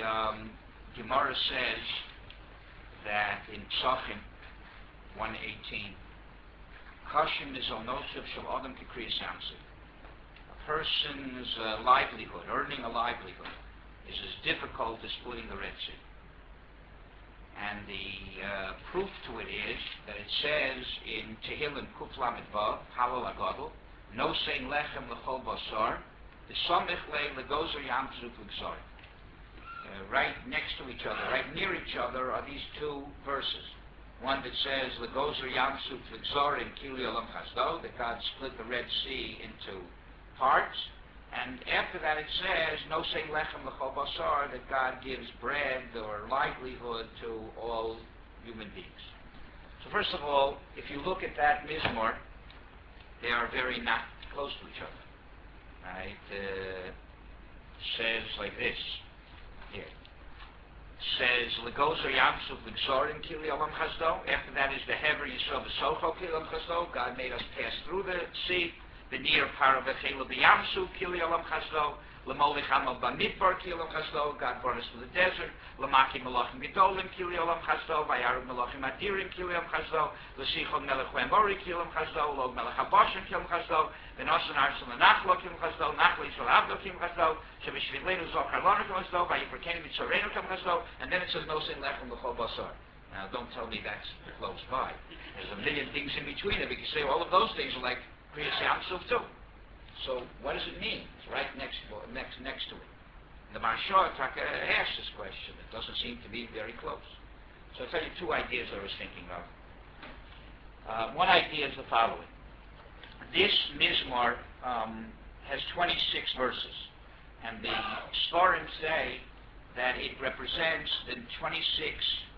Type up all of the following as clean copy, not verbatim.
Gemara says that in Psachim 1:18, Kashim is onosif shel adam k'kriyas yamsuf. A person's livelihood, earning a livelihood, is as difficult as splitting the Red Sea. And the proof to it is that it says in Tehillim Kuf Lamed Vav, Halal Agadol, No Sein Lechem L'chol Basar, the Samich Le Legozer Yamsuf L'Gzar. Right next to each other, right near each other, are these two verses. One that says Legozer Yamsuf L'Gzar in Kili Olam Chazdo, that God split the Red Sea into parts. And after that it says, No Sein Lechem L'chol Basar, that God gives bread or livelihood to all human beings. So first of all, if you look at that Mizmor, they are very not close to each other. Right? Says like this, here. Says, Legozer Yamsuf L'Gzar in Kili Olam Chazdo. After that is the Hever Yisrael V'Socho Kili Olam Chazdo. God made us pass through the sea. The near part of Echelu B'Yamsu, Kili Olam Chazdo, L'Molech Hamal B'Midbar, Kili Olam Chazdo, God brought us to the desert, L'Maki Melachim Gedolim, Kili Olam Chazdo, V'Yarub Melachim Adirim, Kili Olam Chazdo, L'Sichon Melech Huemori, Kili Olam Chazdo, Log Melech Habashan, Kili Olam Chazdo, V'Nosan Arson L'Nachlo, Kili Olam Chazdo, Nachlo Yisrael Avdo, Kili Olam Chazdo, Shevishvilenu Zochar Lonu, Kili Olam Chazdo, V'Yiperkenu Mitzorenu, Kili Olam Chazdo, and then it says, No Sein Lechem L'Chol Basar. Now, don't tell me that's close by. There's a million things in between it. We can say all of those things are like Kriyas Yamsuf too. So what does it mean? It's right next to it. The Maharsha asked this question. It doesn't seem to be very close. So I'll tell you two ideas I was thinking of. One idea is the following. This Mizmor has 26 verses. And the Sfarim say that it represents the 26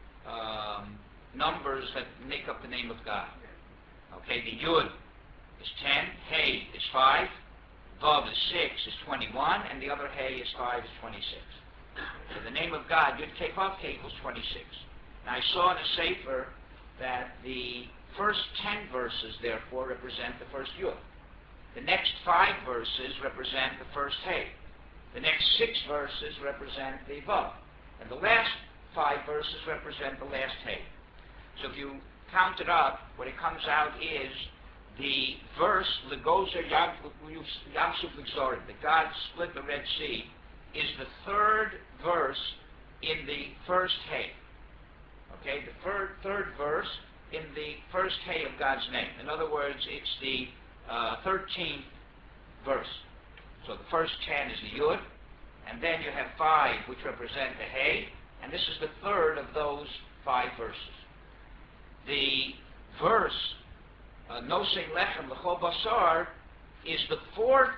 numbers that make up the name of God. Okay, the Yud is 10, Hey is 5, Vav is 6, is 21, and the other Hey is 5, is 26. So the name of God, Yud Kei Vav Kei, equals 26. Now I saw in a Sefer that the first 10 verses, therefore, represent the first Yud. The next 5 verses represent the first Hey. The next 6 verses represent the Vav. And the last 5 verses represent the last Hey. So if you count it up, what it comes out is the verse, Legozer Yamsuf L'Gzar, that God split the Red Sea, is the third verse in the first Hey. Okay, the third verse in the first Hey of God's name. In other words, it's the 13th verse. So the first 10 is the Yud, and then you have 5 which represent the Hey, and this is the third of those 5 verses. The verse, No Sein Lechem L'Chol Basar, is the 4th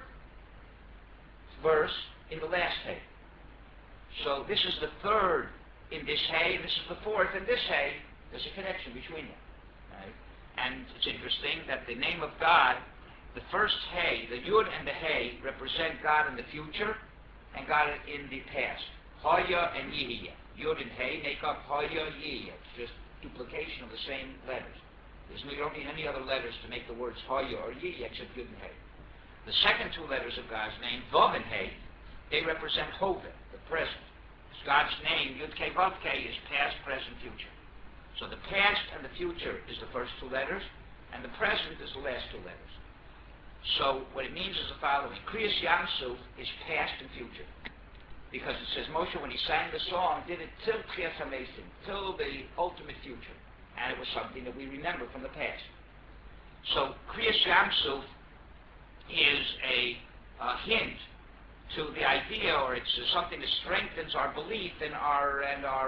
verse in the last Hey. So this is the 3rd in this Hey, this is the 4th in this Hey. There's a connection between them. Right? And it's interesting that the name of God, the first Hey, the Yud and the Hey, represent God in the future and God in the past. Haya and Yihya. Yud and Hey make up Haya Yihya. It's just duplication of the same letters. You don't need any other letters to make the words Haya or Yihya except Yud and Hey. The second 2 letters of God's name, Vav and Hey, they represent Hove, the present. God's name, Yud Kei Vav Kei, is past, present, future. So the past and the future is the first 2 letters, and the present is the last 2 letters. So what it means is the following. Kriyas Yamsuf is past and future. Because it says Moshe, when he sang the song, did it till Kriyas HaMesim, till the ultimate future. And it was something that we remember from the past. So Kriyas Yamsuf is a hint to the idea, or it's something that strengthens our belief in our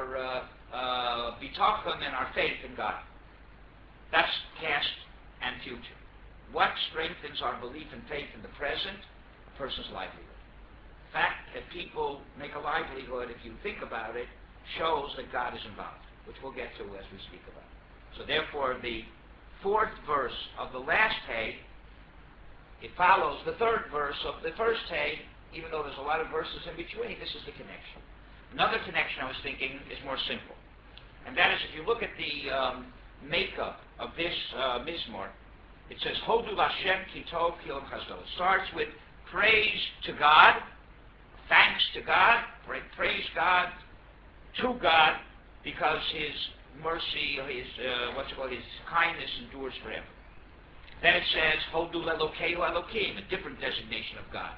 bitachon and our faith in God. That's past and future. What strengthens our belief and faith in the present? A person's livelihood. The fact that people make a livelihood, if you think about it, shows that God is involved, which we'll get to as we speak about. So therefore, the 4th verse of the last Hey, it follows the 3rd verse of the first Hey, even though there's a lot of verses in between. This is the connection. Another connection I was thinking is more simple. And that is, if you look at the makeup of this Mizmor, it says, Hodu Hashem Ki Tov Ki Olam Chazdo. It starts with praise to God, thanks to God, praise God to God, because His mercy, His His kindness endures forever. Then it says, Hodu Elokeinu Elokim, a different designation of God.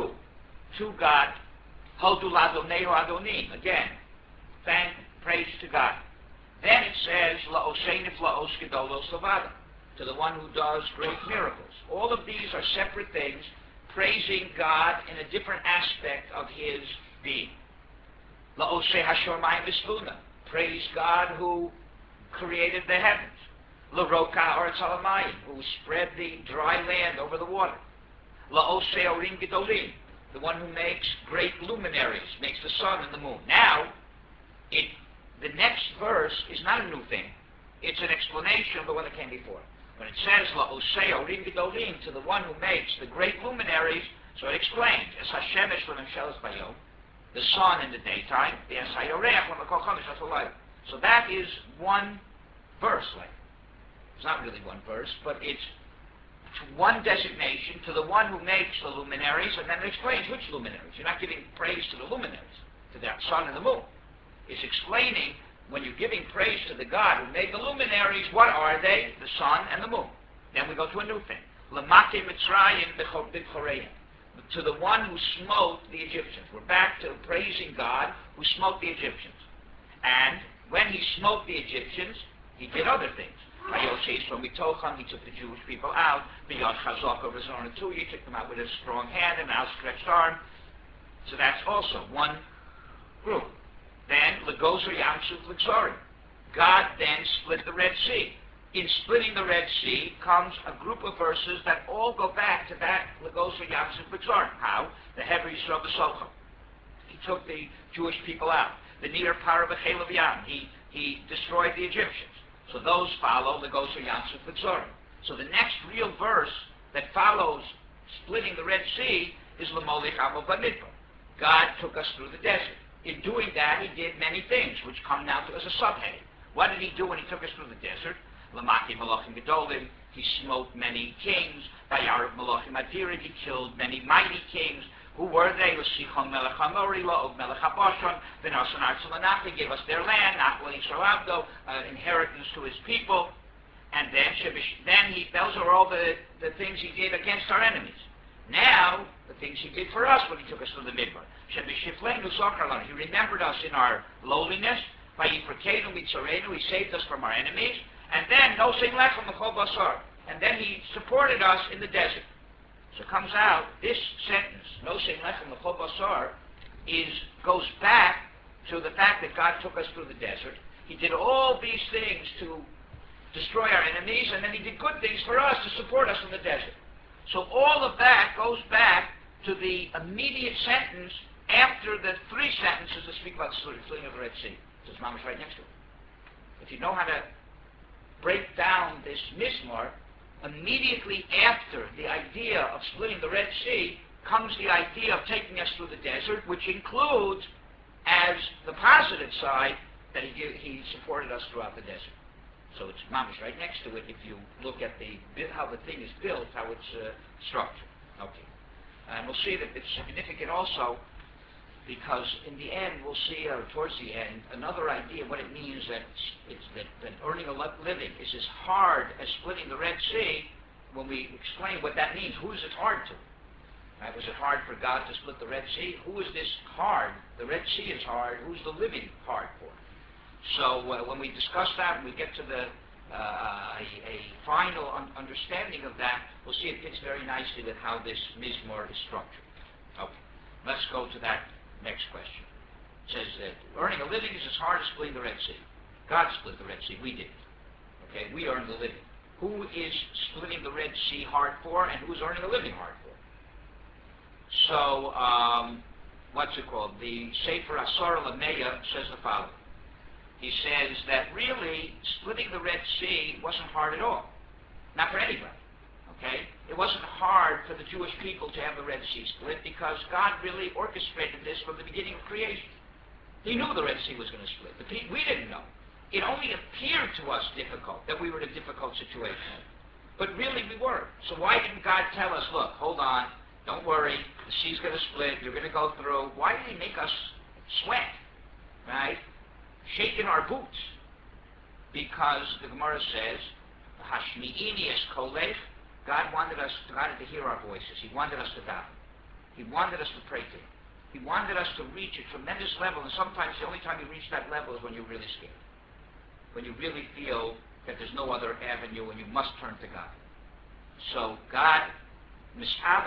To God, Hodu Ladoneu Adonim, again, thank, praise to God. Then it says, La'osein Iflaos Gedolos Levada, to the one who does great miracles. All of these are separate things, praising God in a different aspect of His being. La'osei Hashormayim V'Svuna, praise God who created the heavens. L'roka Aretz Halamayim, who spread the dry land over the water. La'osei Orim Gedolim, the one who makes great luminaries, makes the sun and the moon. Now, the next verse is not a new thing. It's an explanation of the one that came before. When it says, La'osei Orim Gedolim, to the one who makes the great luminaries, so it explains, Es HaShemesh L'Memshelas Bayom, the sun in the daytime, the Es HaYoreach L'Mekol Chodesh HaSolayim. So that is one verse, like. It's not really one verse, but it's one designation to the one who makes the luminaries, and then it explains which luminaries. You're not giving praise to the luminaries, to the sun and the moon. It's explaining, when you're giving praise to the God who made the luminaries, what are they? The sun and the moon. Then we go to a new thing. L'mate Mitzrayim b'choreim, to the one who smote the Egyptians. We're back to praising God who smote the Egyptians. And when he smote the Egyptians, he did other things. From Mitocham, he took the Jewish people out. B'yad Chazak over Zorah too, he took them out with a strong hand and an outstretched arm. So that's also one group. Then Legozer Yamsuf Lexorim. God then split the Red Sea. In splitting the Red Sea comes a group of verses that all go back to that Legozer Yamsuf Lexorim. How? The Hebrew Yisrael B'Socham. He took the Jewish people out. The Nir Para B'Chelav Yam. He destroyed the Egyptians. So those follow the Goser Yamsuf V'Tzorim. So the next real verse that follows splitting the Red Sea is L'Molech Amo B'Midbar. God took us through the desert. In doing that, He did many things, which come now to as a subheading. What did He do when He took us through the desert? L'Maki Malachim Gedolim. He smote many kings. Vayarav Malachim Adirim. He killed many mighty kings. Who were they? L'Sichon Melech HaMori, La'og Melech HaBashan, V'Nasan Artzel Anach, gave us their land, Nachla Yisrael Abdo, inheritance to His people. And then those are all the things He did against our enemies. Now, the things He did for us when He took us through the Midbar. Shebishifleinu Zokarlan, He remembered us in our lowliness. Vayifrakenu Mitzarenu, He saved us from our enemies. And then, Nosei Lechem L'Chol Basar. And then He supported us in the desert. So it comes out, this sentence, Nosei Lechem L'Chol Basar, goes back to the fact that God took us through the desert. He did all these things to destroy our enemies, and then He did good things for us to support us in the desert. So all of that goes back to the immediate sentence after the three sentences that speak about the splitting of the Red Sea. So it's mamash right next to it. If you know how to break down this Mizmor, immediately after the idea of splitting the Red Sea comes the idea of taking us through the desert, which includes, as the positive side, that He supported us throughout the desert. So it's mamish right next to it if you look at how the thing is built, how it's structured. Okay. And we'll see that it's significant also because in the end we'll see, towards the end, another idea what it means that earning a living is as hard as splitting the Red Sea. When we explain what that means, who is it hard to? Right? Was it hard for God to split the Red Sea? Who is this hard? The Red Sea is hard. Who's the living hard for? So when we discuss that, when we get to a final understanding of that, we'll see it fits very nicely with how this Mizmor is structured. Okay, let's go to that next question. It says that earning a living is as hard as splitting the Red Sea. God split the Red Sea. We did. Okay, we earned the living. Who is splitting the Red Sea hard for, and who's earning a living hard for? So, what's it called? The Sefer Asar Lameya says the following. He says that really splitting the Red Sea wasn't hard at all. Not for anybody. Okay? It wasn't hard for the Jewish people to have the Red Sea split because God really orchestrated this from the beginning of creation. He knew the Red Sea was going to split. We didn't know. It only appeared to us difficult, that we were in a difficult situation. But really we weren't. So why didn't God tell us, look, hold on, don't worry, the sea's going to split, you're going to go through. Why did He make us sweat? Right? shaking our boots, because the Gemara says, Hashmi'ini es kolech, God wanted to hear our voices. He wanted us to daven. He wanted us to pray to Him. He wanted us to reach a tremendous level, and sometimes the only time you reach that level is when you're really scared. When you really feel that there's no other avenue and you must turn to God. So God, He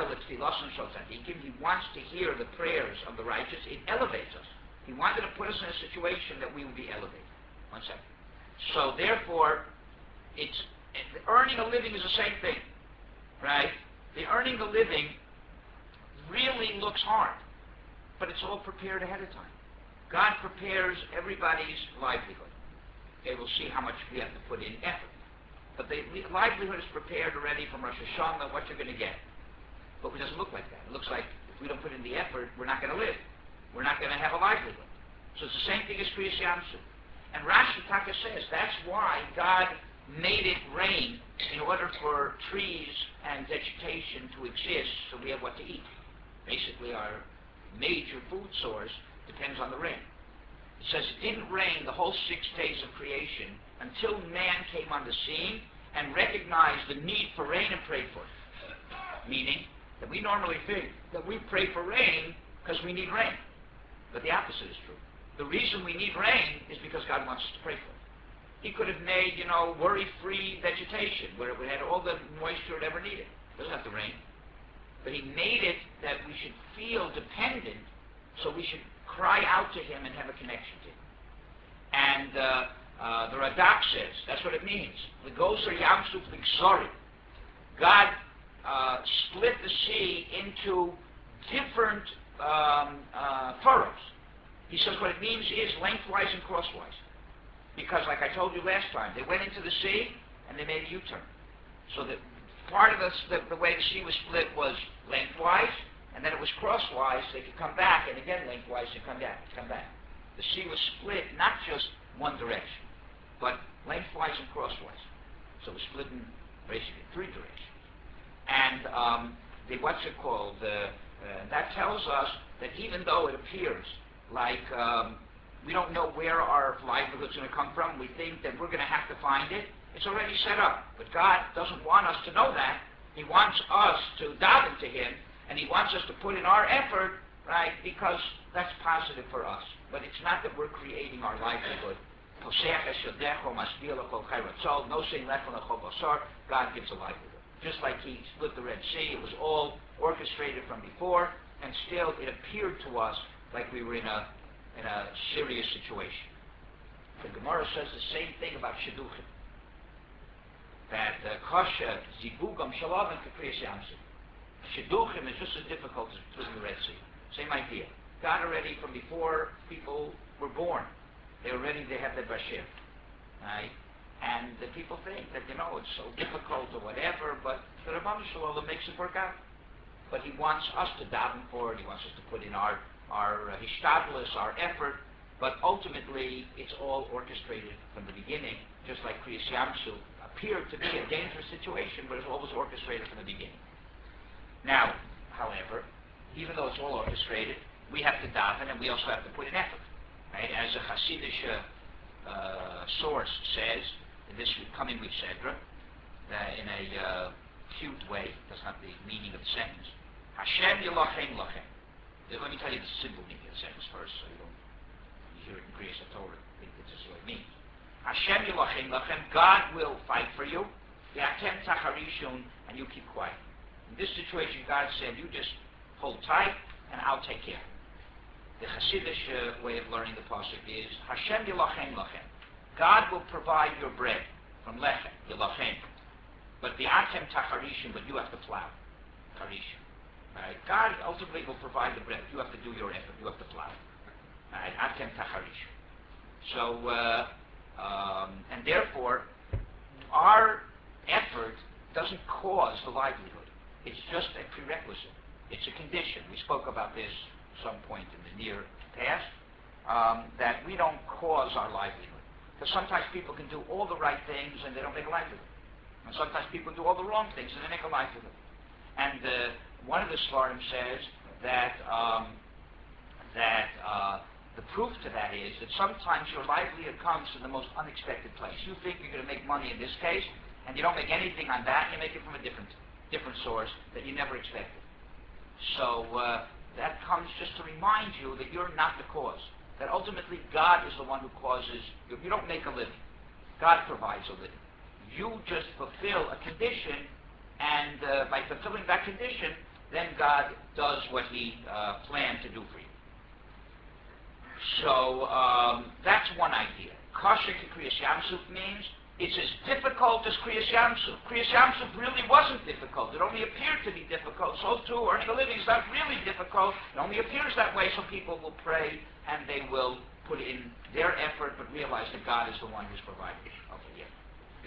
wants to hear the prayers of the righteous. It elevates us. He wanted to put us in a situation that we would be elevated. One second. So therefore, earning a living is the same thing, right? The earning a living really looks hard, but it's all prepared ahead of time. God prepares everybody's livelihood. Okay, we'll see how much we have to put in effort. But the livelihood is prepared already from Rosh Hashanah, what you're going to get. But it doesn't look like that. It looks like if we don't put in the effort, we're not going to live. We're not going to have a livelihood. So it's the same thing as Kriyas Yamsuf. And Rashi Taka says that's why God made it rain in order for trees and vegetation to exist so we have what to eat. Basically, our major food source depends on the rain. It says it didn't rain the whole 6 days of creation until man came on the scene and recognized the need for rain and prayed for it. Meaning that we normally think that we pray for rain because we need rain. But the opposite is true. The reason we need rain is because God wants us to pray for it. He could have made, worry-free vegetation where it had all the moisture it ever needed. It doesn't have to rain. But He made it that we should feel dependent, so we should cry out to Him and have a connection to Him. And the Radak says, that's what it means. The Goser Yamsuf Liksori. God split the sea into different furrows. He says what it means is lengthwise and crosswise. Because, like I told you last time, they went into the sea and they made a U-turn. So that part of the way the sea was split was lengthwise, and then it was crosswise, so they could come back, and again lengthwise and come back. The sea was split not just one direction, but lengthwise and crosswise. So it was split in basically 3 directions. And that tells us that even though it appears like we don't know where our livelihood is going to come from, we think that we're going to have to find it, it's already set up. But God doesn't want us to know that. He wants us to daven to Him, and He wants us to put in our effort, right, because that's positive for us. But it's not that we're creating our livelihood. No saying God gives a livelihood. Just like He split the Red Sea, it was all orchestrated from before, and still it appeared to us like we were in a serious situation. The Gemara says the same thing about Shidduchim. That Kasha, Zibugam, Shalavim, Kakriyas Yamsuf. Shidduchim is just as difficult as splitting the Red Sea. Same idea. God already, from before people were born, they have their Bashir. Right? And the people think that, it's so difficult or whatever, but the Rabbanu Shalom makes it work out. But He wants us to daven for it. He wants us to put in our hishtadlus, our effort, but ultimately it's all orchestrated from the beginning, just like Kriyas Yamsuf appeared to be a dangerous situation, but it's always orchestrated from the beginning. Now, however, even though it's all orchestrated, we have to daven and we also have to put in effort. Right? As a Hasidic source says, in this coming week Sedra, in a cute way, that's not the meaning of the sentence, Hashem Yilachem Lachem. Let me tell you the simple meaning of the sentence first, so you hear it in Kriyas HaTorah. Think this is what it means. Hashem Yilachem Lachem, God will fight for you. V'atem Tacharishun, and you keep quiet. In this situation, God said, you just hold tight, and I'll take care. The Hasidic way of learning the pasuk is Hashem Yilachem Lachem. God will provide your bread from lechem, Yilachem. But V'atem Tacharishun, but you have to plow. Charishun. Right? God ultimately will provide the bread. You have to do your effort. You have to plow. Right? Atem Tacharish. So, and therefore, our effort doesn't cause the livelihood. It's just a prerequisite. It's a condition. We spoke about this at some point in the near past, that we don't cause our livelihood. Because sometimes people can do all the right things and they don't make a livelihood. And sometimes people do all the wrong things and they make a livelihood. And one of the Svarim says that The proof to that is that sometimes your livelihood comes from the most unexpected place. You think you're going to make money in this case, and you don't make anything on that, and you make it from a different source that you never expected. So that comes just to remind you that you're not the cause. That ultimately God is the one who causes. You don't make a living. God provides a living. You just fulfill a condition, and by fulfilling that condition, then God does what He planned to do for you. So that's one idea. Kosher Kriyas Yamsuf means it's as difficult as Kriyas Yamsuf. Kriyas Yamsuf really wasn't difficult. It only appeared to be difficult. So too, earning a living is not really difficult. It only appears that way, so people will pray and they will put in their effort, but realize that God is the one who's providing. Okay, yeah.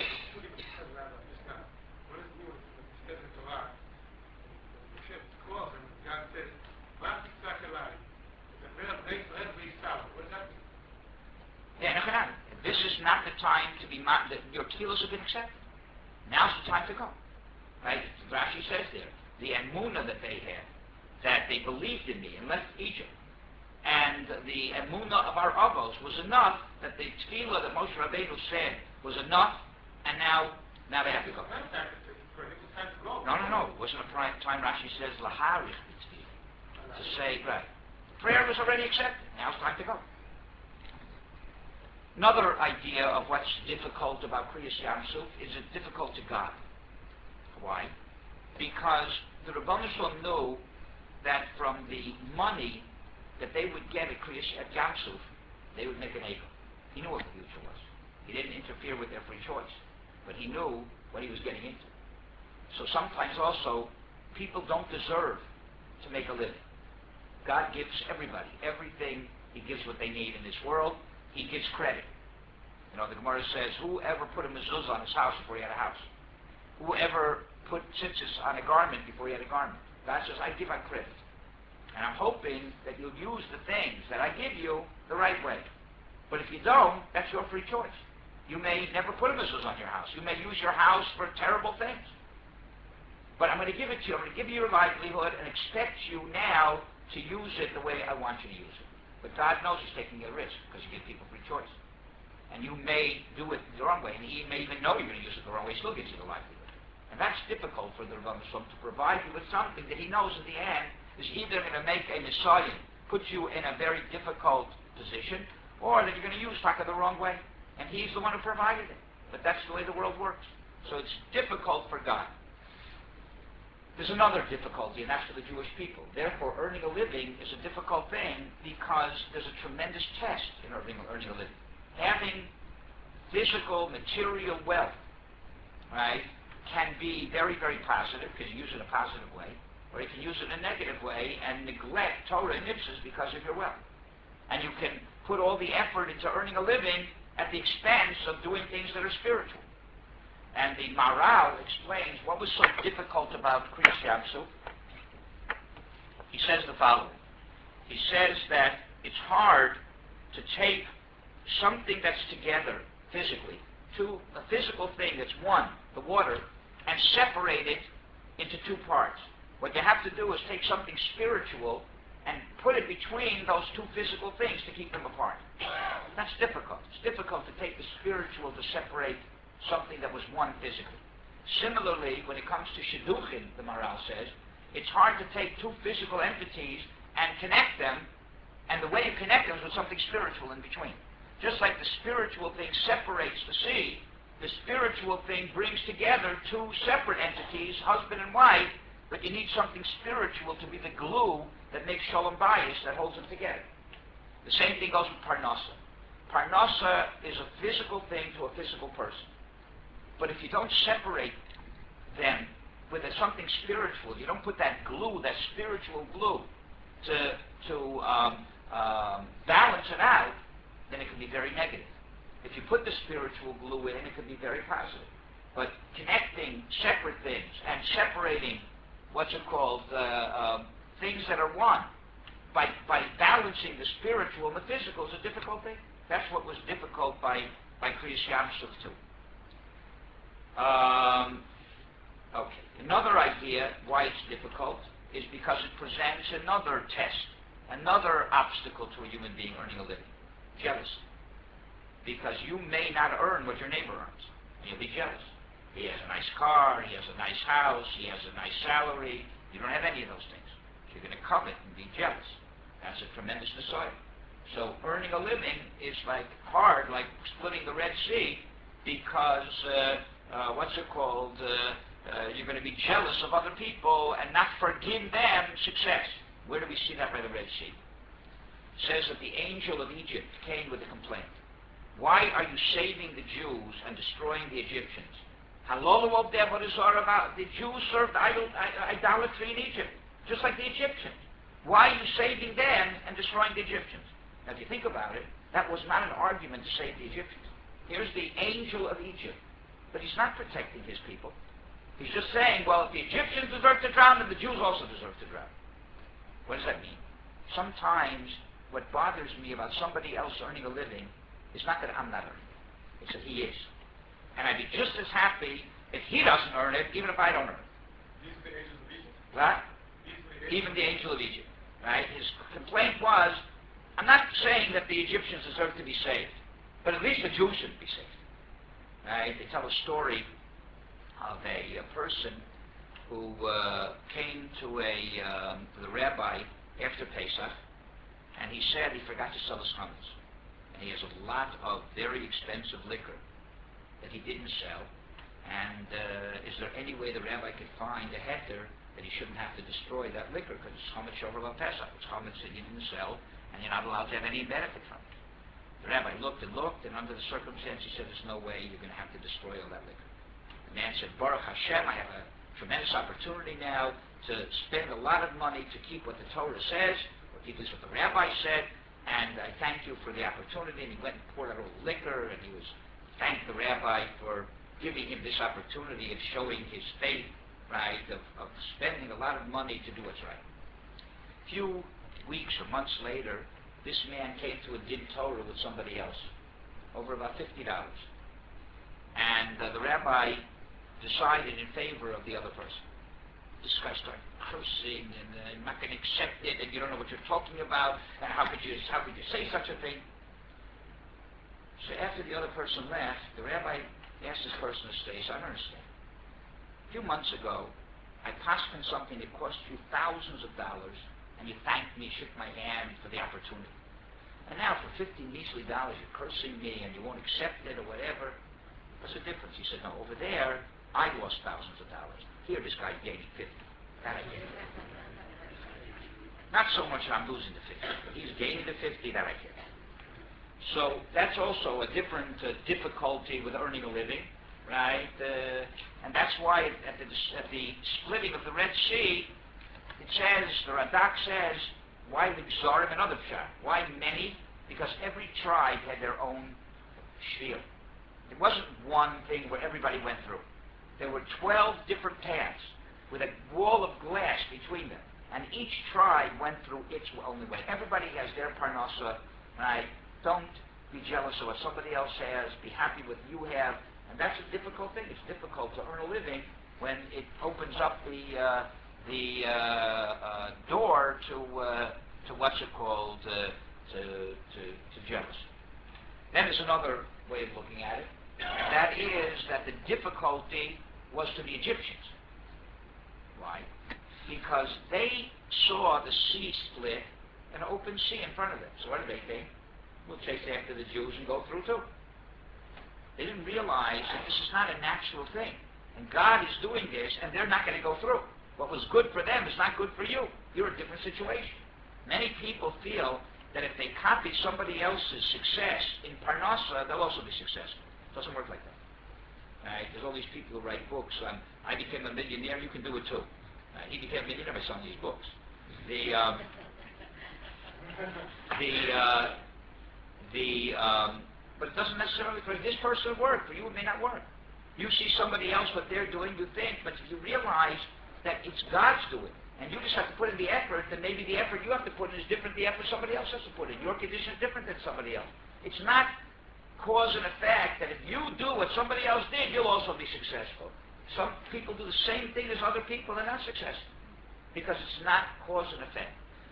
This is not the time to be your tefillos have been accepted. Now's the time to go. Right? Rashi says there, the emunah that they had, that they believed in me and left Egypt, and the emunah of our avos was enough, that the tefillah that Moshe Rabbeinu said was enough, and now they have to go. No. It wasn't a time. Rashi says laharich tefillah, to say, right, prayer was already accepted. Now it's time to go. Another idea of what's difficult about Kriyas Yamsuf is it's difficult to God. Why? Because the Rebbeinu Shalom knew that from the money that they would get at Kriyas Yamsuf, they would make an eagle. He knew what the future was. He didn't interfere with their free choice, but he knew what he was getting into. So sometimes also, people don't deserve to make a living. God gives everybody everything. He gives what they need in this world. He gives credit. You know, the Gemara says, whoever put a mezuzah on his house before he had a house? Whoever put tzitzis on a garment before he had a garment? God says, I give on credit. And I'm hoping that you'll use the things that I give you the right way. But if you don't, that's your free choice. You may never put a mezuzah on your house. You may use your house for terrible things. But I'm going to give it to you. I'm going to give you your livelihood and expect you now to use it the way I want you to use it. But God knows He's taking a risk because you give people free choice. And you may do it the wrong way, and He may even know you're going to use it the wrong way. He still gives you the livelihood. And that's difficult for the Rebbeinu Shalom to provide you with something that He knows in the end is either going to make a Messiah, put you in a very difficult position, or that you're going to use Taka the wrong way. And He's the one who provided it. But that's the way the world works. So it's difficult for God. There's another difficulty, and that's for the Jewish people. Therefore, earning a living is a difficult thing because there's a tremendous test in earning a living. Having physical, material wealth, right, can be very, very positive because you use it in a positive way, or you can use it in a negative way and neglect Torah and mitzvahs because of your wealth. And you can put all the effort into earning a living at the expense of doing things that are spiritual. And the Maharal explains what was so difficult about Kriyas Yamsuf. He says the following. He says that it's hard to take something that's together physically, to a physical thing that's one, the water, and separate it into two parts. What you have to do is take something spiritual and put it between those two physical things to keep them apart. That's difficult. It's difficult to take the spiritual to separate something that was one physically. Similarly, when it comes to shidduchim, the Maharal says, it's hard to take two physical entities and connect them, and the way you connect them is with something spiritual in between. Just like the spiritual thing separates the sea, the spiritual thing brings together two separate entities, husband and wife, but you need something spiritual to be the glue that makes shalom bayis, that holds them together. The same thing goes with parnasa. Parnasa is a physical thing to a physical person. But if you don't separate them with something spiritual, you don't put that glue, that spiritual glue, to balance it out, then it can be very negative. If you put the spiritual glue in, it can be very positive. But connecting separate things and separating things that are one, by balancing the spiritual and the physical is a difficult thing. That's what was difficult by Kriyas Yamsuf too. Okay. Another idea why it's difficult is because it presents another test. another obstacle to a human being earning a living. Jealousy. Because you may not earn what your neighbor earns. You'll be jealous. He has a nice car, he has a nice house, he has a nice salary. You don't have any of those things. You're going to covet and be jealous. That's a tremendous disorder. So earning a living is like hard, like splitting the Red Sea, because you're going to be jealous of other people and not forgive them success. Where do we see that by the Red Sea? It says that the angel of Egypt came with a complaint. Why are you saving the Jews and destroying the Egyptians? The Jews served idolatry in Egypt, just like the Egyptians. Why are you saving them and destroying the Egyptians? Now, if you think about it, that was not an argument to save the Egyptians. Here's the angel of Egypt, but he's not protecting his people. He's just saying, well, if the Egyptians deserve to drown, then the Jews also deserve to drown. What does that mean? Sometimes what bothers me about somebody else earning a living is not that I'm not earning it. It's that he is. And I'd be just as happy if he doesn't earn it, even if I don't earn it. These are the angels of Egypt? What? Even the angel of Egypt. Right? His complaint was, I'm not saying that the Egyptians deserve to be saved, but at least the Jews shouldn't be saved. Right? They tell a story of a person who came to the rabbi after Pesach, and he said he forgot to sell his chametz. And he has a lot of very expensive liquor that he didn't sell, and is there any way the rabbi could find a heter that he shouldn't have to destroy that liquor, because it's chametz shover Pesach. It's chametz that he didn't sell, and you're not allowed to have any benefit from it. The rabbi looked, and under the circumstance, he said, there's no way you're going to have to destroy all that liquor. The man said, Baruch Hashem, I have a tremendous opportunity now to spend a lot of money to keep what the Torah says, or keep at least what the rabbi said, and I thank you for the opportunity. And he went and poured out all the liquor, and he thanked the rabbi for giving him this opportunity of showing his faith, right, of spending a lot of money to do what's right. A few weeks or months later, this man came to a din Torah with somebody else, over about $50. And the rabbi decided in favor of the other person. This guy started cursing, and I'm not going to accept it, and you don't know what you're talking about, and how could you say such a thing? So after the other person left, the rabbi asked this person to stay. So I don't understand. A few months ago, I paskined something that cost you thousands of dollars, and you thanked me, shook my hand for the opportunity. And now for $50 measly, you're cursing me, and you won't accept it, or whatever. What's the difference? He said, no, over there, I lost thousands of dollars. Here, this guy gaining 50. That I get. Not so much that I'm losing the 50, but he's gaining the 50, that I get. So that's also a different difficulty with earning a living, right? And that's why at the splitting of the Red Sea, it says, the Radak says, why the Gzarim and other pshat? Why many? Because every tribe had their own shvil. It wasn't one thing where everybody went through. There were 12 different paths with a wall of glass between them. And each tribe went through its only way. Everybody has their parnasa, right? Don't be jealous of what somebody else has. Be happy with what you have. And that's a difficult thing. It's difficult to earn a living when it opens up the door to what's it called, to jealousy. Then there's another way of looking at it. And that is that the difficulty was to the Egyptians. Why? Because they saw the sea split, an open sea in front of them. So what did they think? We'll chase after the Jews and go through too. They didn't realize that this is not a natural thing. And God is doing this, and they're not going to go through. What was good for them is not good for you. You're a different situation. Many people feel that if they copy somebody else's success in Parnasa, they'll also be successful. It doesn't work like that. Right? There's all these people who write books on, I became a millionaire, you can do it too. He became a millionaire by selling these books. But it doesn't necessarily, for this person work, for you it may not work. You see somebody else, what they're doing, you think, but if you realize that it's God's doing, and you just have to put in the effort, then maybe the effort you have to put in is different than the effort somebody else has to put in. Your condition is different than somebody else. It's not cause and effect that if you do what somebody else did, you'll also be successful. Some people do the same thing as other people and are not successful because it's not cause and effect.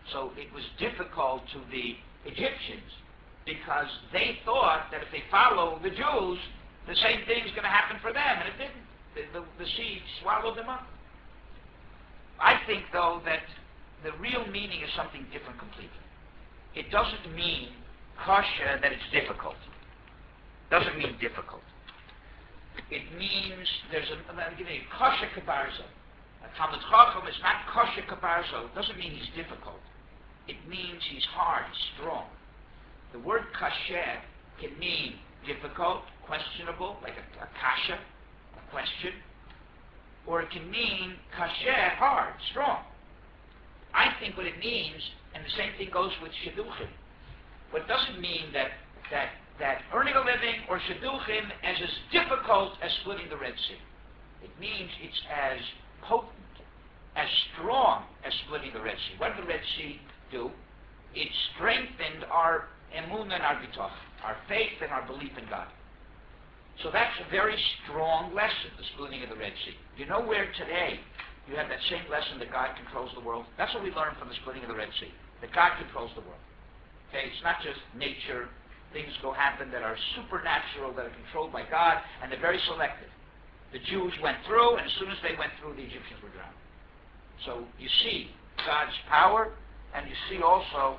So it was difficult to the Egyptians because they thought that if they follow the Jews, the same thing is going to happen for them, and it didn't. The sea swallowed them up. I think, though, that the real meaning is something different completely. It doesn't mean kosher that it's difficult. Doesn't mean difficult. It means I'm giving you kosher kabarzo. A Talmud Chacham is not kosher kabarzo. It doesn't mean he's difficult. It means he's hard, he's strong. The word kasher can mean difficult, questionable, like a kasha, a question, or it can mean kasher, hard, strong. I think what it means, and the same thing goes with shidduchim. What it doesn't mean that earning a living or shidduchim is as difficult as splitting the Red Sea. It means it's as potent, as strong as splitting the Red Sea. What did the Red Sea do? It strengthened our emun and our bitach, our faith and our belief in God. So that's a very strong lesson, the splitting of the Red Sea. You know where today you have that same lesson that God controls the world? That's what we learned from the splitting of the Red Sea, that God controls the world. Okay, it's not just nature. Things go happen that are supernatural, that are controlled by God, and they're very selective. The Jews went through, and as soon as they went through, the Egyptians were drowned. So you see God's power, and you see also,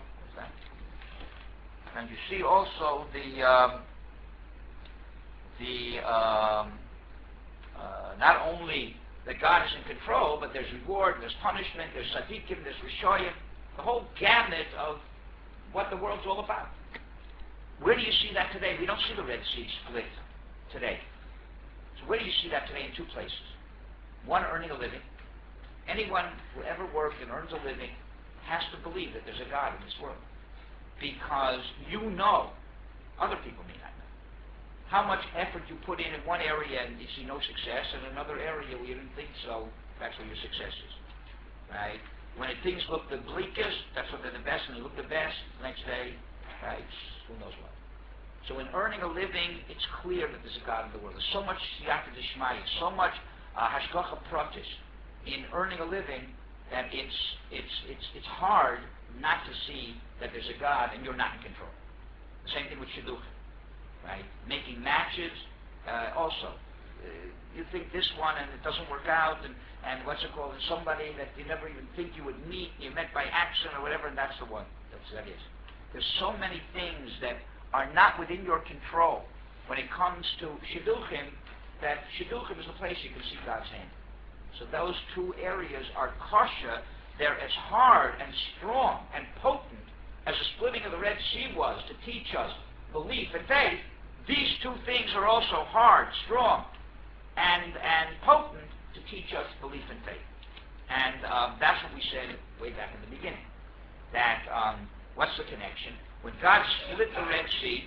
not only that God is in control, but there's reward, there's punishment, there's tzaddikim, there's rishoyim, the whole gamut of what the world's all about. Where do you see that today? We don't see the Red Sea split today. So where do you see that today? In two places. One, earning a living. Anyone who ever worked and earns a living has to believe that there's a God in this world. Because you know, other people may not know, how much effort you put in one area and you see no success, and another area where you didn't think so, that's where your success is. Right? When things look the bleakest, that's when they're the best, and they look the best, the next day, right, who knows what. So in earning a living, it's clear that there's a God in the world. There's so much siyata d'shmaya, so much hashgacha pratis in earning a living that it's hard not to see that there's a God and you're not in control. The same thing with shidduchim, right? Making matches, also. You think this one and it doesn't work out, and what's it called, and somebody that you never even think you would meet, you met by accident or whatever, and that's the one. That is. There's so many things that are not within your control when it comes to shidduchim, that shidduchim is the place you can see God's hand. So those two areas are kosher. They're as hard and strong and potent as the splitting of the Red Sea was to teach us belief and faith. These two things are also hard, strong, and potent to teach us belief and faith. And that's what we said way back in the beginning. That what's the connection? When God split the Red Sea,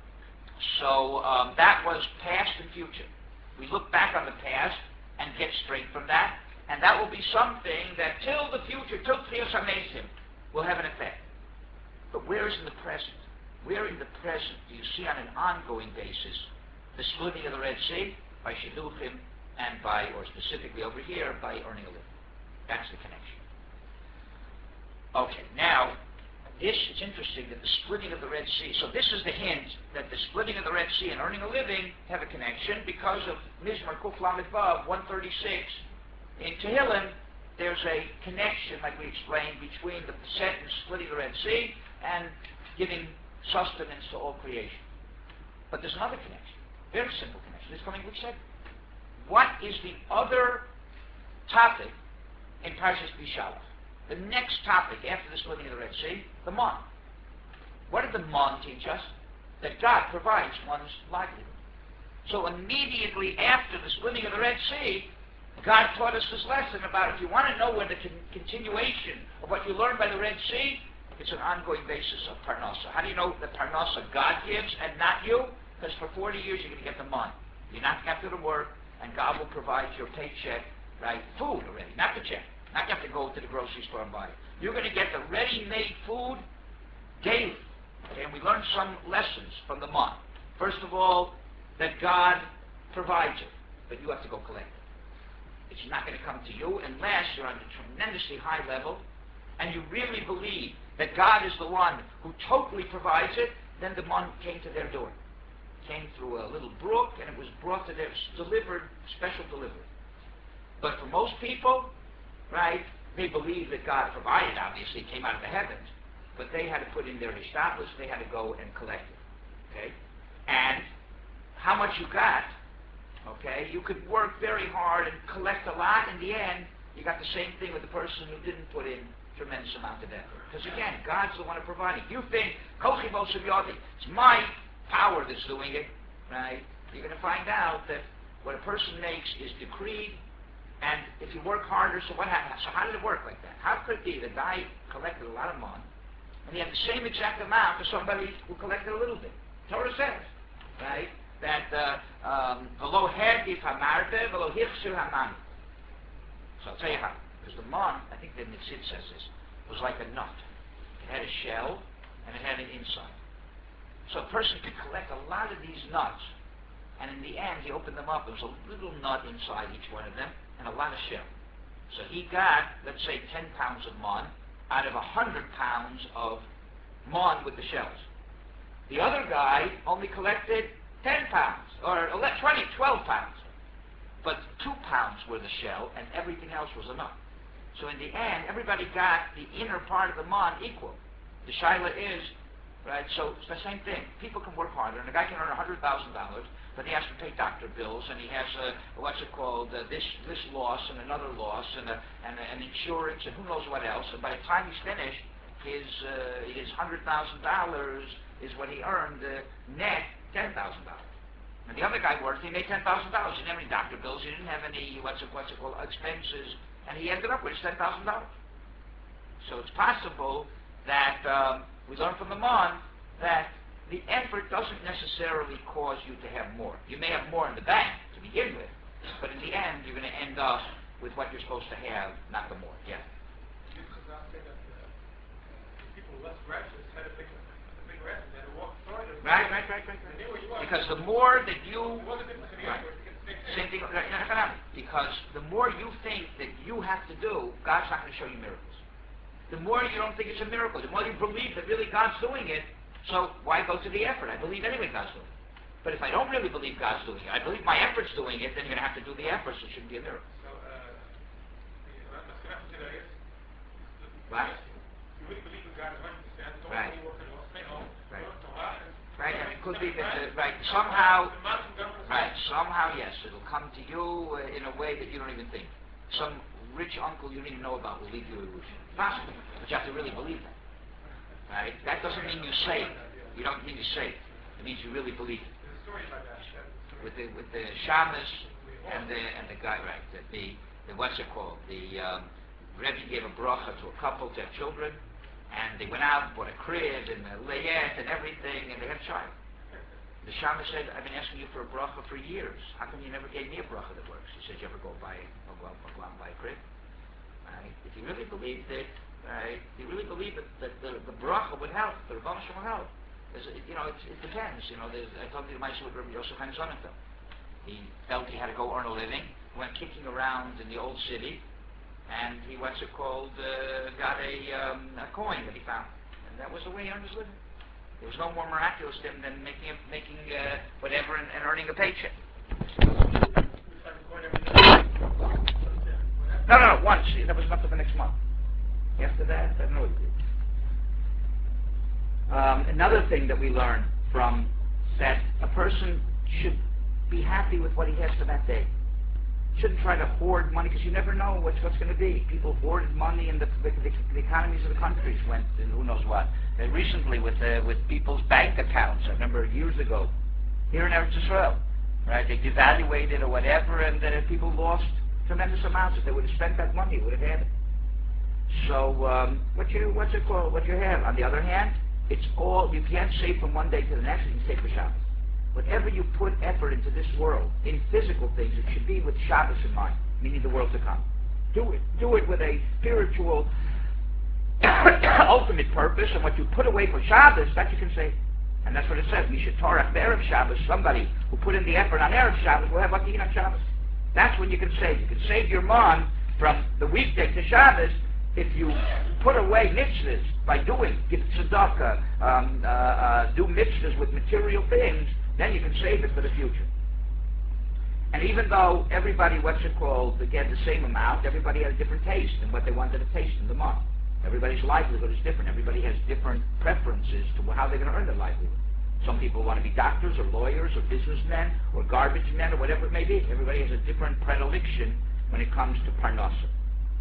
so that was past and future. We look back on the past and get straight from that, and that will be something that till the future, till Tchias HaMesim, will have an effect. But where is in the present? Where in the present do you see on an ongoing basis the splitting of the Red Sea by shidduchim and by, or specifically over here, by earning a living? That's the connection. Okay, now, it's interesting that the splitting of the Red Sea, so this is the hint that the splitting of the Red Sea and earning a living have a connection because of Mizmor Kuf Lamed Vav 136. In Tehillim, there's a connection, like we explained, between the sentence splitting the Red Sea and giving sustenance to all creation. But there's another connection, very simple connection. It's coming with said. What is the other topic in Parshas Bishalach? The next topic after the splitting of the Red Sea, the man. What did the man teach us? That God provides one's livelihood. So immediately after the splitting of the Red Sea, God taught us this lesson about if you want to know where the continuation of what you learned by the Red Sea, it's an ongoing basis of Parnasa. How do you know that Parnasa God gives and not you? Because for 40 years you're going to get the man. You're not going to have to go to work, and God will provide your paycheck, right? Food already, not the check. Not you have to go to the grocery store and buy it. You're going to get the ready-made food daily. Okay, and we learned some lessons from the man. First of all, that God provides it, but you have to go collect it. It's not going to come to you unless you're on a tremendously high level and you really believe that God is the one who totally provides it, then the mon came to their door. Came through a little brook, and it was brought to their delivered, special delivery. But for most people, right, they believe that God provided, obviously, it came out of the heavens, but they had to put in their hishtadlus, they had to go and collect it, okay? And how much you got, okay, you could work very hard and collect a lot. In the end, you got the same thing with the person who didn't put in tremendous amount of effort. Because again, God's the one who providing. You think, Kochi Moshe Yodi, it's my power that's doing it, right? You're going to find out that what a person makes is decreed, and if you work harder, so what happens? So how did it work like that? How could it be the guy collected a lot of money, and he had the same exact amount as somebody who collected a little bit? Torah says, right, that v'lo hergif hamarbe, v'lo hichsir hamani. So I'll tell you how. Because the mon, I think the Nitzit says this, was like a nut. It had a shell, and it had an inside. So a person could collect a lot of these nuts, and in the end, he opened them up. There was a little nut inside each one of them, and a lot of shell. So he got, let's say, 10 pounds of mon out of 100 pounds of mon with the shells. The other guy only collected 10 pounds, or 12 pounds. But 2 pounds were the shell, and everything else was a nut. So in the end, everybody got the inner part of the mon equal. The shaila is, right, so it's the same thing. People can work harder, and a guy can earn $100,000, but he has to pay doctor bills, and he has this loss and another loss, and an insurance, and who knows what else. And by the time he's finished, his $100,000 is what he earned net $10,000. And the other guy worked, he made $10,000. He didn't have any doctor bills, he didn't have any expenses, and he ended up with $10,000. So it's possible that we learn from the mon that the effort doesn't necessarily cause you to have more. You may have more in the bank to begin with, but in the end, you're going to end up with what you're supposed to have, not the more. Yeah. People less gracious had a big grass and had to walk farther. Right. Because the more that you... Right. Same thing, because the more you think that you have to do, God's not going to show you miracles. The more you don't think it's a miracle, the more you believe that really God's doing it, so why go to the effort? I believe anyway God's doing it. But if I don't really believe God's doing it, I believe my effort's doing it, then you're going to have to do the effort, so it shouldn't be a miracle. So, Right? You really believe in God 100%, Right. Right. And it could be that, somehow, yes, it'll come to you in a way that you don't even think. Some rich uncle you don't even know about will leave you a wish. Possible, but you have to really believe that. Right? That doesn't mean you say it. You don't mean you say it. It means you really believe it. There's a story about that. With the shamus and the guy, right? The what's it called? The Rebbe gave a bracha to a couple to have children, and they went out and bought a crib and a layette and everything, and they had a child. The shamus said, "I've been asking you for a bracha for years. How come you never gave me a bracha that works?" He said, "You ever go out and buy a crib?" Right? If you really believed it. Right? You really believe that the bracha would help, the Rebbeinu Shalom will help. It depends. I told you the Ma'aseh with Rabbi Yosef Chaim Sonnenfeld. He felt he had to go earn a living. He went kicking around in the old city, and he got a coin that he found, and that was the way he earned his living. There was no more miraculous to him than making whatever and earning a paycheck. No, once. That was enough for the next month. After that, I don't know what it is. Another thing that we learn from that a person should be happy with what he has for that day. Shouldn't try to hoard money because you never know what's going to be. People hoarded money and the economies of the countries went and who knows what. And recently with people's bank accounts, I remember years ago, here in Eretz Yisrael, right? They devaluated or whatever, and people lost tremendous amounts. If they would have spent that money, would have had it. So what you have. On the other hand, it's all, you can't save from one day to the next, you can save for Shabbos. Whatever you put effort into this world, in physical things, it should be with Shabbos in mind, meaning the world to come. Do it with a spiritual ultimate purpose, and what you put away for Shabbos, that you can save. And that's what it says. Misha Torah Erev Shabbos, somebody who put in the effort on Erev Shabbos will have what to eat on Shabbos. That's when you can save. You can save your mon from the weekday to Shabbos if you put away mitzvahs by doing, give tzedakah, do mitzvahs with material things, then you can save it for the future. And even though everybody, get the same amount, everybody has a different taste in what they wanted to taste in the month. Everybody's livelihood is different. Everybody has different preferences to how they're going to earn their livelihood. Some people want to be doctors or lawyers or businessmen or garbage men or whatever it may be. Everybody has a different predilection when it comes to parnasa.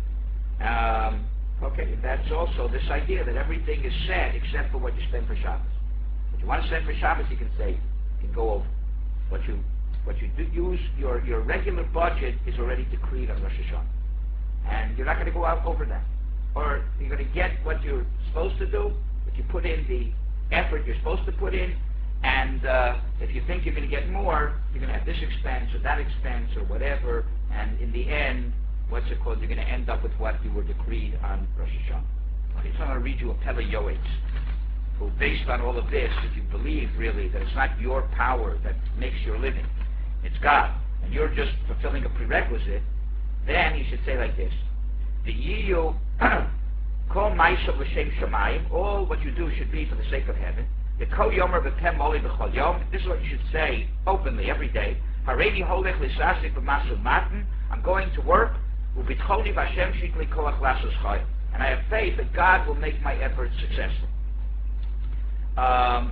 That's also this idea that everything is set except for what you spend for Shabbos. What you want to spend for Shabbos, you can save. You can go over. What you do use, your regular budget is already decreed on Rosh Hashanah. And you're not going to go out over that. Or you're going to get what you're supposed to do, if you put in the effort you're supposed to put in, and if you think you're going to get more, you're going to have this expense or that expense or whatever, and in the end, you're going to end up with what you were decreed on Rosh Hashanah. Okay, so I'm going to read you a Pele Yoetz, who, based on all of this, if you believe really that it's not your power that makes your living, it's God, and you're just fulfilling a prerequisite, then you should say like this: the yiyu kol ma'asav l'shem shamayim, all what you do should be for the sake of heaven. The kol yomer b'pem moli b'chol yom, this is what you should say openly every day. Hareini holech l'sasik b'masu matan, I'm going to work, u'bitcholi v'Hashem shikli koach lasos chayim, and I have faith that God will make my efforts successful. And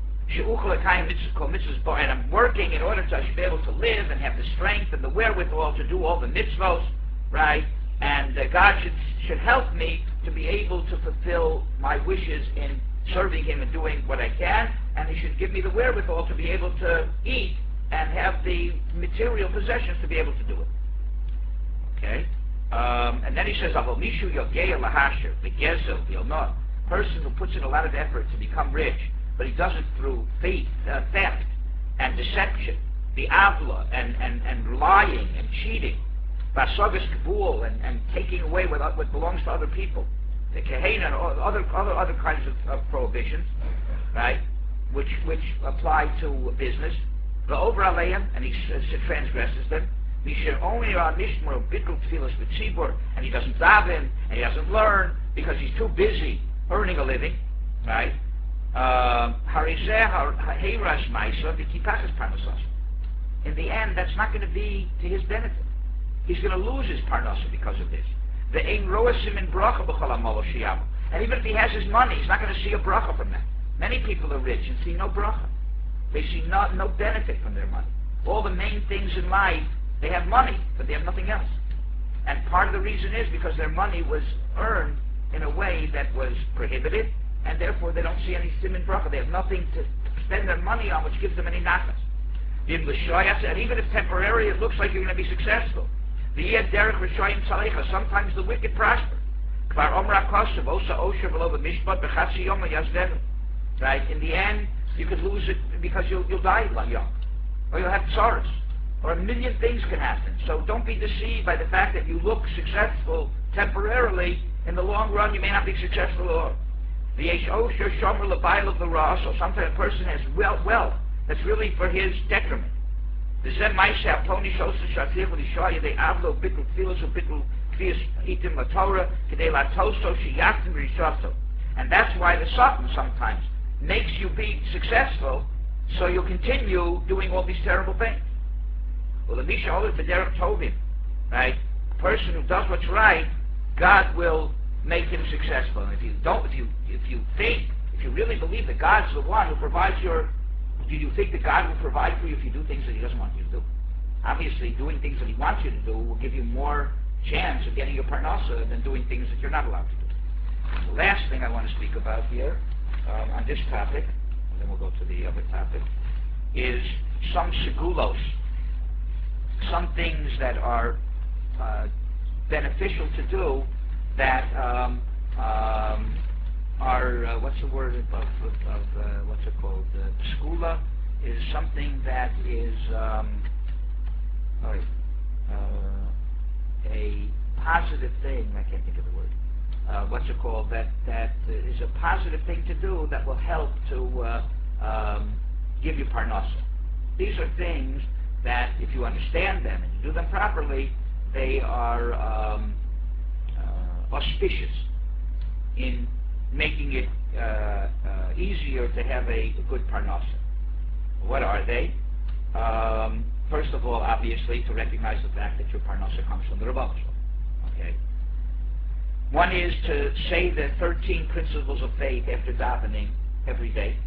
I'm working in order to be able to live and have the strength and the wherewithal to do all the mitzvos, right? And God should help me to be able to fulfill my wishes in serving Him and doing what I can, and He should give me the wherewithal to be able to eat and have the material possessions to be able to do it. Okay? And then he says, "Avomishu yogei lahasher v'gezel v'yonot." Person who puts in a lot of effort to become rich, but he does it through theft and deception, the avla and lying and cheating, vasagas kabul and taking away what belongs to other people, the kahena and other kinds of prohibitions, right, which apply to business. The over aleihem, and he transgresses them. Misher only mishmor bittul tfilas b'tzibur, and he doesn't daven and he doesn't learn because he's too busy earning a living, right? In the end, that's not going to be to his benefit. He's going to lose his parnasa because of this. And even if he has his money, he's not going to see a bracha from that. Many people are rich and see no bracha. They see no benefit from their money. All the main things in life, they have money, but they have nothing else. And part of the reason is because their money was earned in a way that was prohibited, and therefore they don't see any siman bracha. They have nothing to spend their money on which gives them any nachas. And even if temporarily it looks like you're going to be successful, sometimes the wicked prosper. Right? In the end, you could lose it because you'll die young, or you'll have tsaras, or a million things can happen. So don't be deceived by the fact that you look successful temporarily. In the long run, you may not be successful at all. The Osher Shomer Labayl of the Ra, so sometimes a person has wealth that's really for his detriment. The Zem Maisha Poni Shosa Shatir Lishoya de Avlo Bittul Filos or Bittul Fias Hitim La Torah Kede La Toso Shiyatim Rishoto. And that's why the Satan sometimes makes you be successful, so you'll continue doing all these terrible things. Well, the Misha Olet B'derech Tovim, right? A person who does what's right, God will make him successful. And if you really believe that God's the one who provides do you think that God will provide for you if you do things that He doesn't want you to do? Obviously, doing things that He wants you to do will give you more chance of getting your parnasa than doing things that you're not allowed to do. The last thing I want to speak about here on this topic, and then we'll go to the other topic, is some segulos, some things that are beneficial to do that are what's the word of what's it called? Skula is something that is a positive thing. I can't think of the word. What's it called? That is a positive thing to do that will help to give you parnasa. These are things that, if you understand them and you do them properly, they are auspicious in making it easier to have a good parnasa. What are they? First of all, obviously, to recognize the fact that your parnasa comes from the Rebbeinu Shalom. Okay. One is to say the 13 principles of faith after davening every day,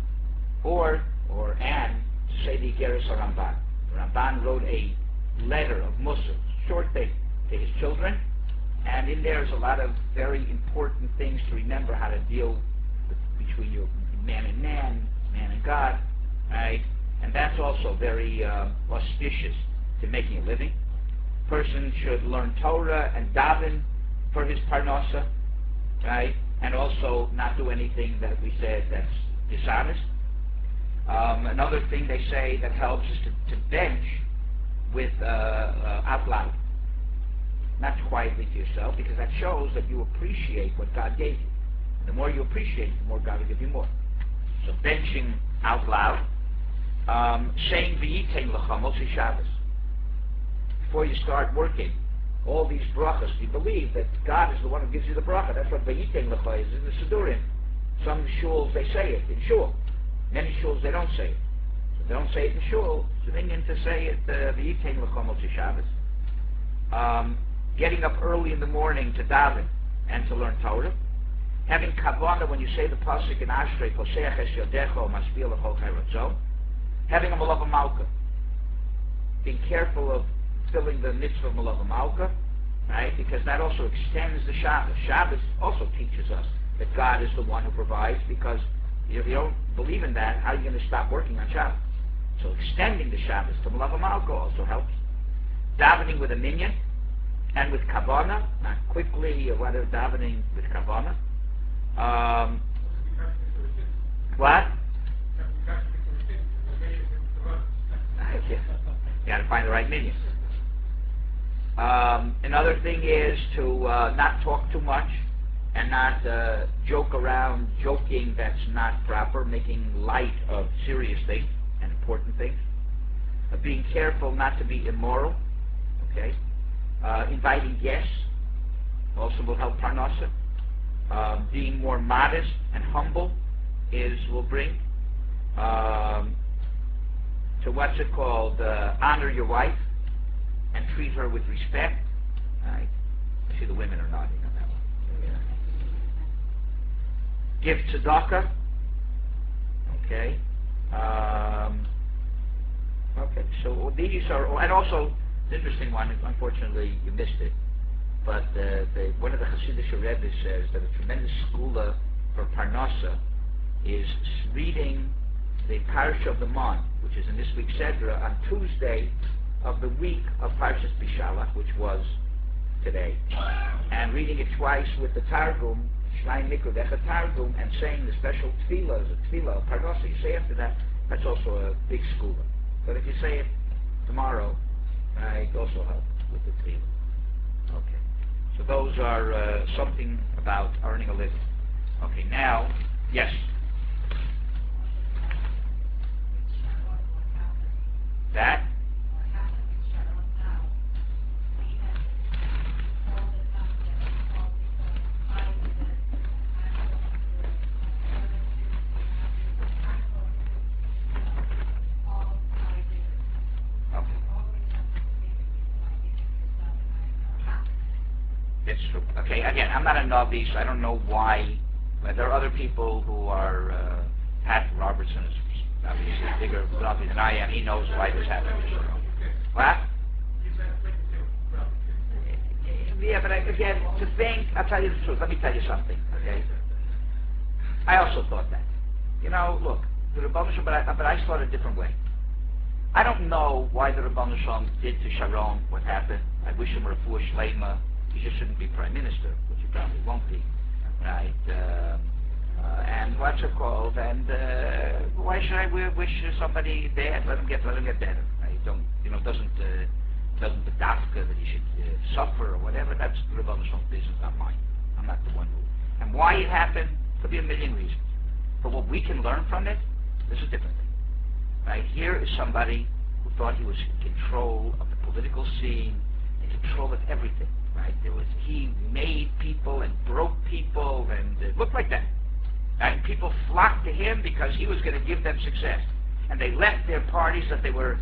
and to say the Igeres HaRamban. The Ramban wrote a letter of Musar, short thing, to his children, and in there is a lot of very important things to remember how to deal between your man and God, right? And that's also very auspicious to making a living. Person should learn Torah and daven for his parnasa, right? And also not do anything that we said that's dishonest. Another thing they say that helps is to bench with out loud, not quietly to yourself, because that shows that you appreciate what God gave you. The more you appreciate it, the more God will give you more. So benching out loud, saying V'yitein lecha Motzei Shabbos before you start working. All these brachas, you believe that God is the one who gives you the bracha. That's what V'yitein lecha is in the Sidurim. Some shuls they say it in shul. Many shuls they don't say it. So they don't say it in shul. It's an Indian to say it V'yitein lecha Motzei Shabbos. Getting up early in the morning to daven and to learn Torah. Having kavanah when you say the pasuk in Ashrei, Poseach es yodecho, maspil l'chol chayratzon. Having a Malava Malka. Being careful of filling the mitzvah of Malava Malka, right? Because that also extends the Shabbos. Shabbos also teaches us that God is the one who provides, because if you don't believe in that, how are you going to stop working on Shabbos? So extending the Shabbos to Malava Malka also helps. Davening with a minyan and with kavanah, not quickly or whether davening with kavanah. What? You got to find the right minyan. Another thing is to not talk too much and not joke around, joking that's not proper, making light of serious things and important things. Being careful not to be immoral. Okay. Inviting guests also will help parnasa. Being more modest and humble will bring to what's it called? Honor your wife and treat her with respect. I see the women are nodding on that one. Yeah. Give tzedakah. Okay. Okay. So these are, and also the interesting one. Unfortunately, you missed it. But one of the Hasidic Rebbe says that a tremendous skula for parnasa is reading the Parsha of the month, which is in this week's Sedra, on Tuesday of the week of Parshas Bishalach, which was today, and reading it twice with the Targum, Shnai Mikra Decha Targum, and saying the special tefillah, the tefillah of parnasa. You say after that, that's also a big skula. But if you say it tomorrow, it also helps with the tefillah. Okay. So those are something about earning a living. Okay, now, yes? That? It's true. Okay, again, I'm not a novice. I don't know why. But there are other people who are, Pat Robertson is obviously a bigger novice than I am. He knows why this happened. So. What? Yeah, but again, to think, I'll tell you the truth. Let me tell you something, okay? I also thought that. You know, look, the Rebbeinu Shalom, but I thought a different way. I don't know why the Rebbeinu Shalom did to Sharon what happened. I wish him refuah shleima. He just shouldn't be prime minister, which he probably won't be, right? And what's it called? And why should I wish somebody bad? Let him get better. Right? Doesn't bedafka that he should suffer or whatever. That's the Rebbeinu Shalom's business, not mine. I'm not the one who. And why it happened could be a million reasons. But what we can learn from it, this is different. Right? Here is somebody who thought he was in control of the political scene, in control of everything, right? He made people and broke people, and it looked like that. And people flocked to him because he was going to give them success. And they left their parties that they were,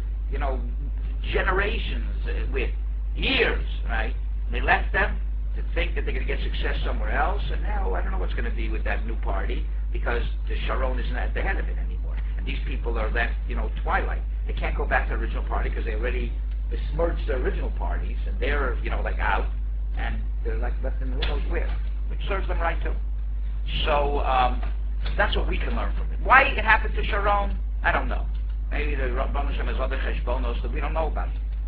generations with, years, right? And they left them to think that they're going to get success somewhere else, and now I don't know what's going to be with that new party because the Sharon isn't at the head of it anymore. And these people are left, twilight. They can't go back to the original party because they already besmirched their original parties, and they're, out, and they're left in who knows where, which serves them right too. So that's what we can learn from it. Why it happened to Sharon, I don't know. Maybe the Rebbe Shem has other cheshbonos that we don't know about.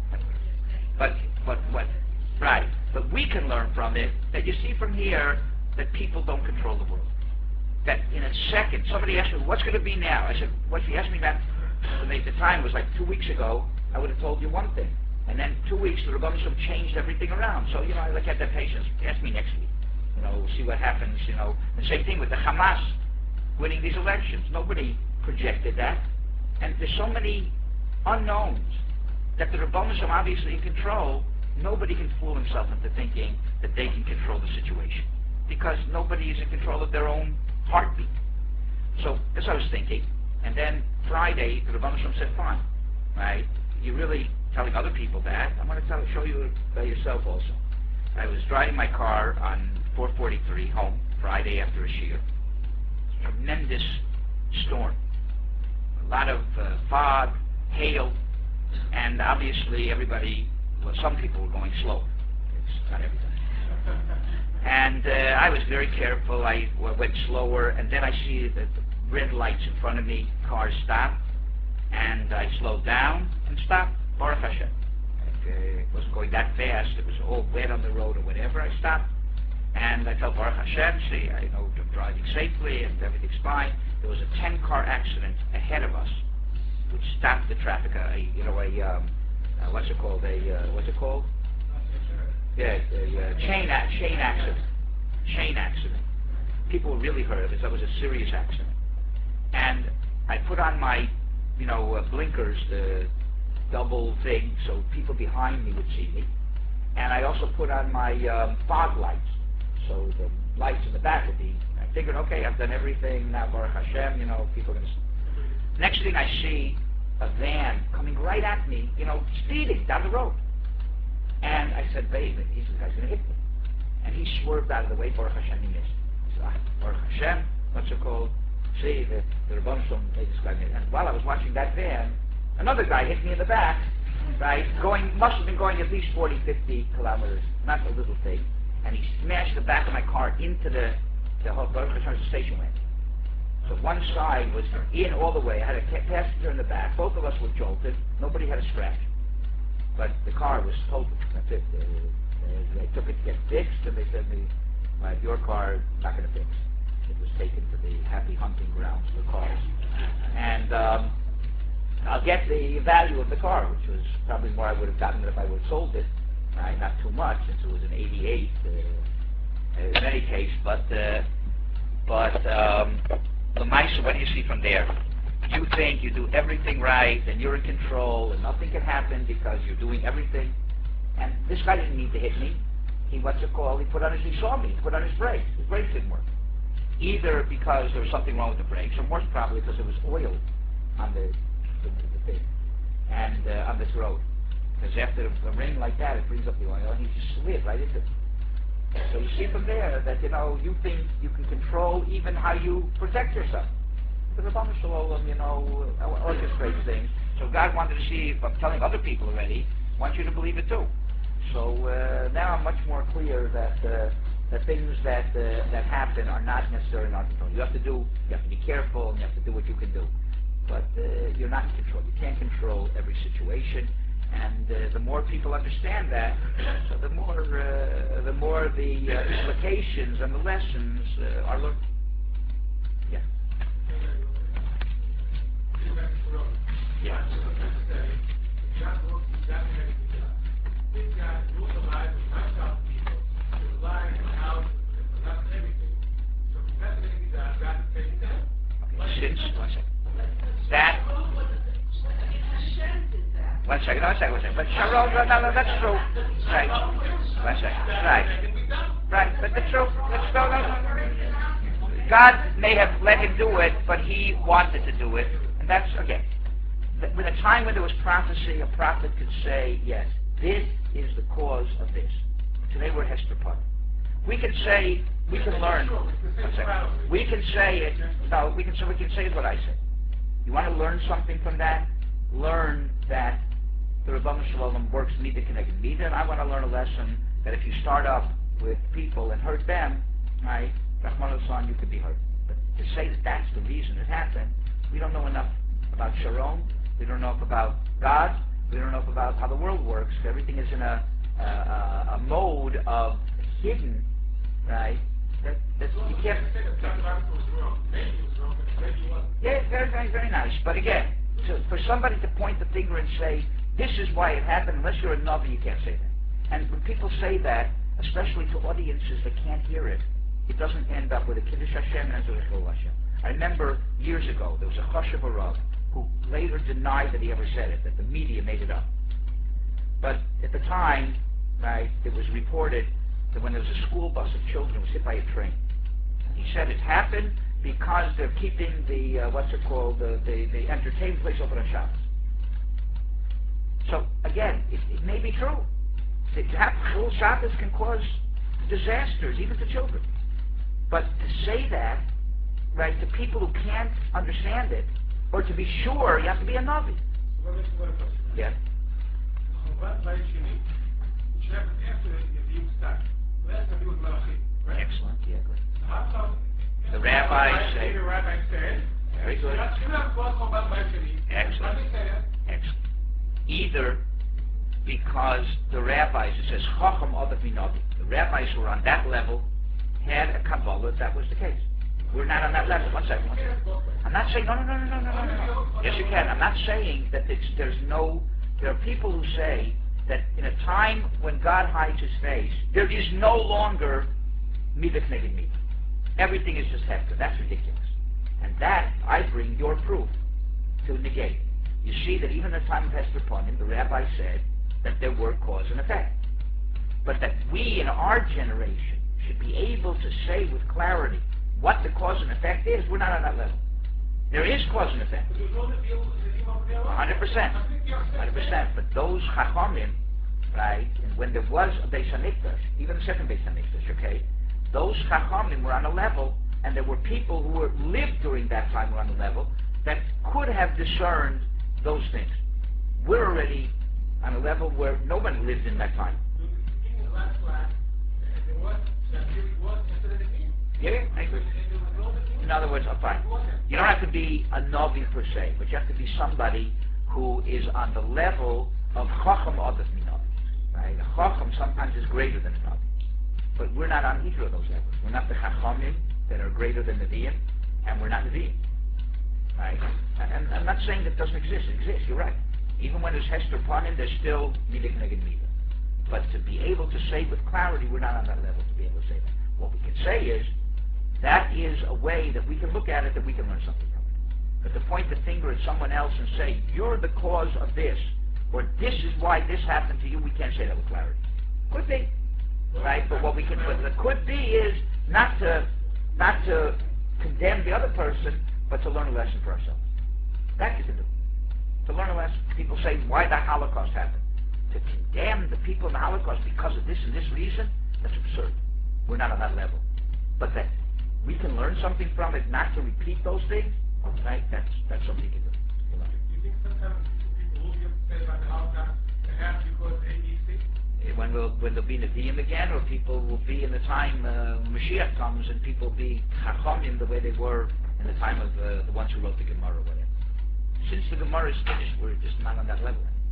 But right. But we can learn from it that you see from here that people don't control the world. That in a second, somebody asked me, what's going to be now? I said, what if you asked me that, the time was like 2 weeks ago, I would have told you one thing. And then 2 weeks, the Rebbe Shem changed everything around. So, I look at that patience. Ask me next week. We'll see what happens, The same thing with the Hamas winning these elections. Nobody projected that. And there's so many unknowns that the Rebbe Shem obviously in control. Nobody can fool himself into thinking that they can control the situation because nobody is in control of their own heartbeat. So that's what I was thinking. And then Friday, the Rebbe Shem said, fine, right? You're really telling other people that. I'm going to show you by yourself also. I was driving my car on 443 home Friday after a shiur. Tremendous storm. A lot of fog, hail, and obviously some people were going slow. It's not everybody. And I was very careful. I went slower, and then I see the red lights in front of me. Cars stopped, and I slowed down and stopped. Baruch Hashem. It wasn't going that fast. It was all wet on the road or whatever. I stopped, and I felt Baruch Hashem. See, I know I'm driving safely, and everything's fine. There was a 10-car accident ahead of us, which stopped the traffic. What's it called? Yeah, a chain accident. Chain accident. People were really hurt because that was a serious accident. And I put on my, blinkers, the double thing, so people behind me would see me. And I also put on my fog lights, so the lights in the back would be. I figured, okay, I've done everything now. Baruch Hashem, people are going to. Next thing I see a van coming right at me, speeding down the road. And I said, babe, this guy's going to hit me. And he swerved out of the way. Baruch Hashem, he missed. He said, Baruch Hashem, what's it called? See, the Rebbe Shem made this guy miss. And while I was watching that van, another guy hit me in the back, right? Must have been going at least 40, 50 kilometers, not a little thing. And he smashed the back of my car into the whole Baruch Hashem station wagon. So one side was in all the way. I had a passenger in the back. Both of us were jolted. Nobody had a scratch. But the car was totaled. That's it. They took it to get fixed, and they said, your car, not going to fix. It was taken to the happy hunting grounds for cars. And I'll get the value of the car, which was probably more I would have gotten if I would have sold it. Right? Not too much, since it was an 88 in any case. But the Maisa, what do you see from there? You think you do everything right, and you're in control, and nothing can happen because you're doing everything. And this guy didn't need to hit me. He saw me, he put on his brakes. His brakes didn't work. Either because there was something wrong with the brakes, or more probably because there was oil on the thing, and on this road. Because after a rain like that, it brings up the oil, and he just slid right into it. So you see from there that, you think you can control even how you protect yourself. The Rebbe Shalom, orchestrates things. So God wanted to see if I'm telling other people already, want you to believe it too. So now I'm much more clear that the things that happen are not necessarily in our control. You have to be careful, and you have to do what you can do. But you're not in control. You can't control every situation. And the more people understand that, so the more the implications and the lessons are learned. Yeah. Yeah. Since that. One second. But Sharon, no, that's true. Right. One second. Right. But the truth, no. God may have let him do it, but he wanted to do it. And that's, again, with a time when there was prophecy, a prophet could say, yes, this is the cause of this. Today we're Hester Putnam. We can say, we can learn. We can say it. No, we can say is what I said. You want to learn something from that? Learn that the Rabbanu Shalom works Mida connected Mida, and I want to learn a lesson that if you start up with people and hurt them, right, Rahman al-San, you could be hurt. But to say that that's the reason it happened, we don't know enough about Sharon. We don't know enough about God. We don't know enough about how the world works. Everything is in a mode of hidden, right? That you can't. Yeah, very nice. But again, for somebody to point the finger and say, this is why it happened, unless you're a Navi, you can't say that. And when people say that, especially to audiences that can't hear it, it doesn't end up with a Kiddush Hashem and a Zechor Hashem. I remember years ago, there was a Choshev Rav who later denied that he ever said it, that the media made it up. But at the time, right, it was reported that when there was a school bus of children was hit by a train. He said it happened because they're keeping the, the entertainment place open on Shabbos. So, again, it may be true. Full Shabbos can cause disasters, even to children. But to say that, right, to people who can't understand it, or to be sure, you have to be a Navi. Yeah. Excellent, yeah, good. The rabbis say... Very good. Excellent. Either because the rabbis, it says, Chacham Odav Minavi, the rabbis who were on that level had a Kabbalah, that was the case. We're not on that level. One second. I'm not saying, no. Yes, you can. I'm not saying that there are people who say that in a time when God hides his face, there is no longer Midah K'neged Midah. Everything is just Hester. That's ridiculous. And that, I bring your proof to negate. You see that even in the time of Hester Punim, the rabbi said that there were cause and effect. But that we in our generation should be able to say with clarity what the cause and effect is, we're not on that level. There is cause and effect. 100%. But those Chachamim, right, and when there was a Beis HaMikdash, even the second Beis HaMikdash, okay, those Chachamim were on a level, and there were people who lived during that time were on a level, that could have discerned those things. We're already on a level where no one lived in that time. Yeah, I agree. In other words, fine. You don't have to be a Navi per se, but you have to be somebody who is on the level of Chacham Odav Minavi. Right? A Chacham sometimes is greater than a Navi. But we're not on either of those levels. We're not the Chachamim that are greater than the Nevi'im, and we're not Nevi'im. Right? And I'm not saying that it doesn't exist. It exists, you're right. Even when there's Hester Punim, there's still Midah K'neged Midah. But to be able to say with clarity, we're not on that level to be able to say that. What we can say is, that is a way that we can look at it, that we can learn something from it. But to point the finger at someone else and say, you're the cause of this, or this is why this happened to you, we can't say that with clarity. Could be. Right? But what the could be is not to condemn the other person, but to learn a lesson for ourselves. That you can do. To learn a lesson. People say, why the Holocaust happened. To condemn the people in the Holocaust because of this and this reason, that's absurd. We're not on that level. But that we can learn something from it, not to repeat those things, right? That's something you can do. Do you think sometimes people will be upset about the Holocaust, perhaps because ABC? When there'll be Nevi'im again, or people will be in the time Mashiach comes, and people will be Chachamim the way they were in the time of the ones who wrote the Gemara or whatever. Since the Gemara is finished, we're just not on that level anymore.